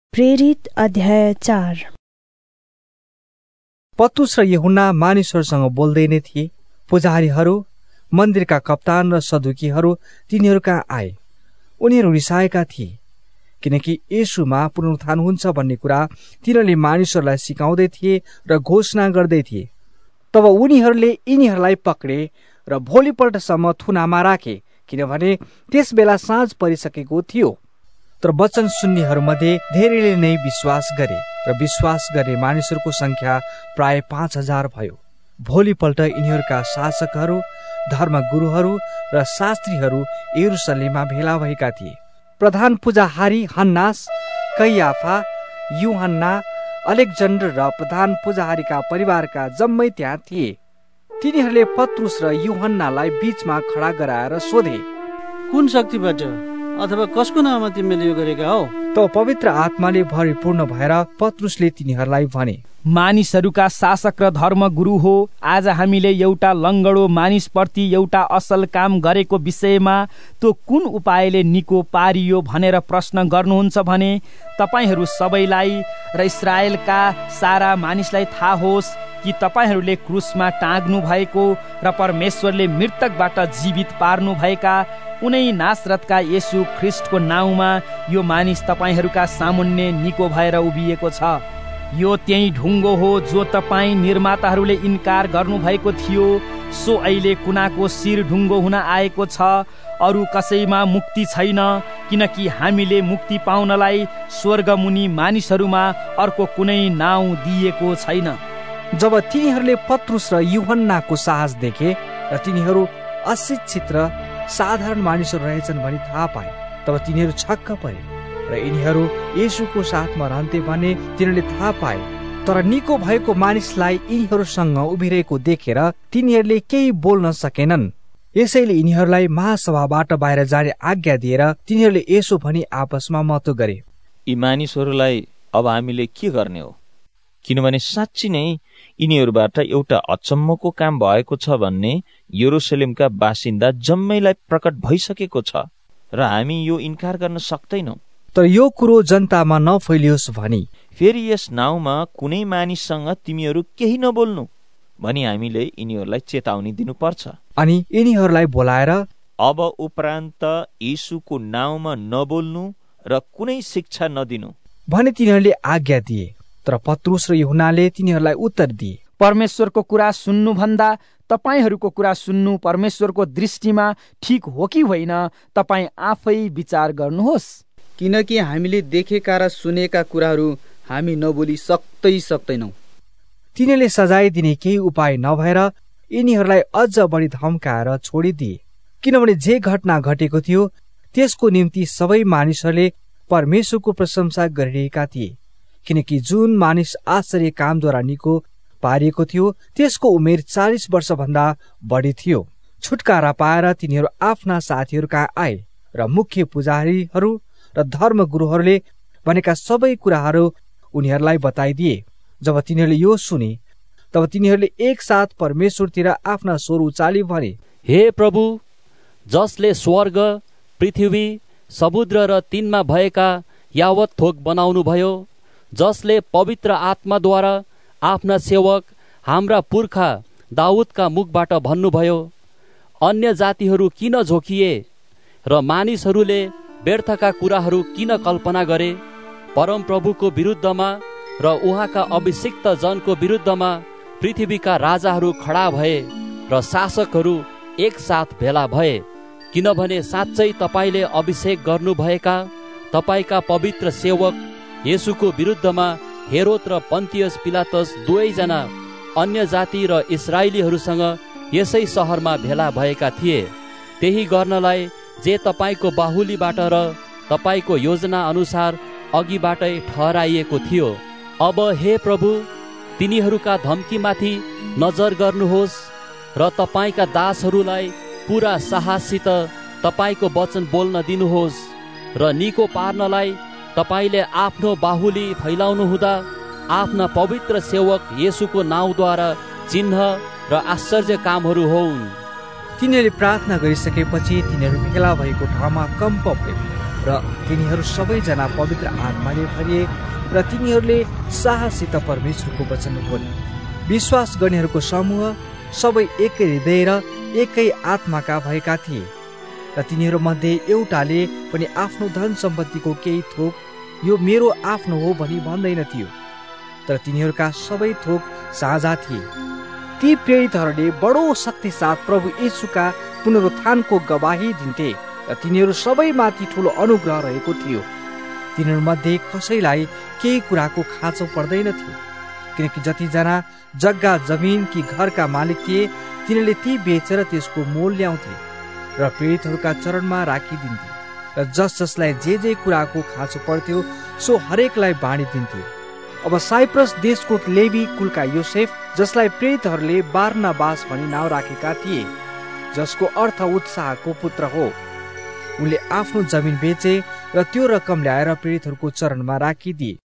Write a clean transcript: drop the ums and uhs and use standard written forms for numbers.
प्रेरित अध्याय 4। पत्रुस र यूहन्ना मानिसहरूसँग बोल्दै नै थिए। पुजारीहरू, मन्दिरका कप्तान र सदुकीहरू तिनीहरू कहाँ आए। उनीहरू रिसाएका थिए किनकि येशूमा पुनरुत्थान हुन्छ भन्ने कुरा तिनीहरूले मानिसहरूलाई सिकाउँदै थिए र घोषणा गर्दै थिए। तब उनीहरूले यिनीहरूलाई पक्रे र भोलिपल्टसम्म थुनामा राखे, किनभने त्यस बेला साँझ परिसकेको थियो। तर वचन सुन्नेहरूमध्ये धेरैले नै विश्वास गरे र विश्वास गर्ने मानिसहरूको संख्या प्राय 5000 भयो। भोलिपल्ट यिनीहरूका शासकहरू, धर्मगुरुहरू र शास्त्रीहरू यरुशलेममा भेला भएका थिए। प्रधान पुजाहारी हन्नास, कैयाफा, यूहन्ना, अलेक्जेन्डर र प्रधान पुजाहारीका परिवारका जम्मै त्यहाँ थिए। तिनीहरूले पत्रुस र यूहन्नालाई बीचमा खडा गराएर सोधे, कुन शक्तिबाट अथवा कसको नाममा तिमीले यो गरेका हौ? त पवित्र आत्माले भरिपूर्ण भएर पत्रुसले तिनीहरूलाई भने, मानिसहरूका शासक र धर्मगुरु हो, आज हामीले एउटा लङ्गडो मानिसप्रति एउटा असल काम गरेको विषयमा त्यो कुन उपायले निको पारियो भनेर प्रश्न गर्नुहुन्छ भने तपाईहरू सबैलाई र इस्राएलका सारा मानिसलाई थाहा होस् कि तपाईहरूले क्रुसमा टाँग्नु भएको र परमेश्वरले मृतकबाट जीवित पार्नु भएका उनै नासरतका येशू ख्रिस्टको नाउँमा यो मानिस तपाईहरूका सामुन्ने निको भएर उभिएको छ। यो त्यही ढुङ्गो हो जो तपाईँ निर्माताहरूले इन्कार गर्नुभएको थियो। सो अहिले कुनाको शिर ढुङ्गो हुन आएको छ। अरू कसैमा मुक्ति छैन, किनकि हामीले मुक्ति पाउनलाई स्वर्गमुनि मानिसहरूमा अर्को कुनै नाउँ दिएको छैन। जब तिनीहरूले पत्रुस र यूहन्नाको साहस देखे र तिनीहरू अशिक्षित र साधारण मानिसहरू रहेछन् भनी थाहा पाए, तब तिनीहरू छक्क परे र यिनीहरू येशूको साथमा रहन्थे भन्ने तिनीहरूले थाहा पाए। तर निको भएको मानिसलाई यिनीहरूसँग उभिरहेको देखेर तिनीहरूले केही बोल्न सकेनन्। यसैले यिनीहरूलाई महासभाबाट बाहिर जाने आज्ञा दिएर तिनीहरूले यसो भनी आपसमा मतो गरे, यी मानिसहरूलाई अब हामीले के गर्ने हो? किनभने साँच्ची नै यिनीहरूबाट एउटा अचम्मको काम भएको छ भन्ने यरुशलेमका बासिन्दा जम्मैलाई प्रकट भइसकेको छ र हामी यो इन्कार गर्न सक्दैनौँ। तर यो कुरो जनतामा नफैलियोस् भनी फेरि यस नाउँमा कुनै मानिससँग तिमीहरू केही नबोल्नु भनी हामीले यिनीहरूलाई चेतावनी दिनुपर्छ। अनि यिनीहरूलाई बोलाएर अब उपरान्त येशूको नाउँमा नबोल्नु र कुनै शिक्षा नदिनु भने तिनीहरूले आज्ञा दिए। तर पत्रुस र यूहन्नाले तिनीहरूलाई उत्तर दिए, परमेश्वरको कुरा सुन्नुभन्दा तपाईहरूको कुरा सुन्नु परमेश्वरको दृष्टिमा ठिक हो कि होइन, तपाईँ आफै विचार गर्नुहोस्। किनकि हामीले देखेका र सुनेका कुराहरू हामी नबोली सक्दैनौँ। तिनीहरूले सजाय दिने केही उपाय नभएर यिनीहरूलाई अझ बढी धम्काएर छोडिदिए, किनभने जे घटना घटेको थियो त्यसको निम्ति सबै मानिसहरूले परमेश्वरको प्रशंसा गरिरहेका थिए। किनकि जुन मानिस आश्चर्य कामद्वारा निको पारिएको थियो त्यसको उमेर 40 वर्षभन्दा बढी थियो। छुटकारा पाएर तिनीहरू आफ्ना साथीहरू कहाँ आए र मुख्य पुजारीहरू र धर्मगुरुहरूले भनेका सबै कुराहरू उनीहरूलाई बताइदिए। जब तिनीहरूले यो सुने तब तिनीहरूले एकसाथ परमेश्वरतिर आफ्ना स्वर उचाली भने, हे प्रभु, जसले स्वर्ग, पृथ्वी, समुद्र र तिनमा भएका यावत थोक बनाउनु भयो, जसले पवित्र आत्माद्वारा आफ्ना सेवक हाम्रा पुर्खा दाउदका मुखबाट भन्नुभयो, अन्य जातिहरू किन झोकिए र मानिसहरूले व्यर्थका कुराहरू किन कल्पना गरे? परमप्रभुको विरुद्धमा र उहाँका अभिषिक्त जनको विरुद्धमा पृथ्वीका राजाहरू खडा भए र शासकहरू एकसाथ भेला भए। किनभने साँच्चै तपाईले अभिषेक गर्नुभएका तपाईका पवित्र सेवक येशूको विरुद्धमा हेरोद र पन्तियस पिलातस दुवैजना अन्य जाति र इस्राएलीहरूसँग यसै सहरमा भेला भएका थिए, त्यही गर्नलाई जे तपाईको बाहुलीबाट र तपाईको योजना अनुसार अघिबाटै ठहराइएको थियो। अब हे प्रभु, तिनीहरूका धम्कीमाथि नजर गर्नुहोस् र तपाईका दासहरूलाई पुरा साहससित तपाईको वचन बोल्न दिनुहोस् र निको पार्नलाई तपाईले आफ्नो बाहुली फैलाउनु हुँदा आफ्ना पवित्र सेवक येशूको नाउँद्वारा चिन्ह र आश्चर्य कामहरू होउन्। तिनीहरूले प्रार्थना गरिसकेपछि तिनीहरू भेला भएको ठाउँमा कम्प भयो र तिनीहरू सबैजना पवित्र आत्माले भरिए र तिनीहरूले साहससित परमेश्वरको वचन बोले। विश्वास गर्नेहरूको समूह सबै एकै हृदय र एकै आत्माका भएका थिए र तिनीहरू मध्ये एउटाले पनि आफ्नो धन सम्पत्तिको केही थोक यो मेरो आफ्नो हो भनी भन्दैन थियो, तर तिनीहरूका सबै थोक साझा थिए। ती प्रेरितहरूले बडो शक्ति साथ प्रभु येशूका पुनरुत्थानको गवाही दिन्थे र तिनीहरू सबैमाथि ठुलो अनुग्रह रहेको थियो। तिनीहरू मध्ये कसैलाई केही कुराको खाँचो पर्दैन थियो, किनकि जतिजना जग्गा जमिन कि घरका मालिक थिए तिनीहरूले ती बेचेर त्यसको मोल ल्याउँथे र पीडितहरूका चरणमा राखिदिन्थे र जस जसलाई जे कुराको खाँचो पर्थ्यो सो हरेकलाई बाँडिदिन्थे। अब साइप्रस देशको लेवी कुलका योसेफ, जसलाई प्रेरितहरूले बारनाबास भनी नाउँ राखेका थिए, जसको अर्थ उत्साहको पुत्र हो, उनले आफ्नो जमिन बेचे र त्यो रकम ल्याएर पीडितहरूको चरणमा राखिदिए।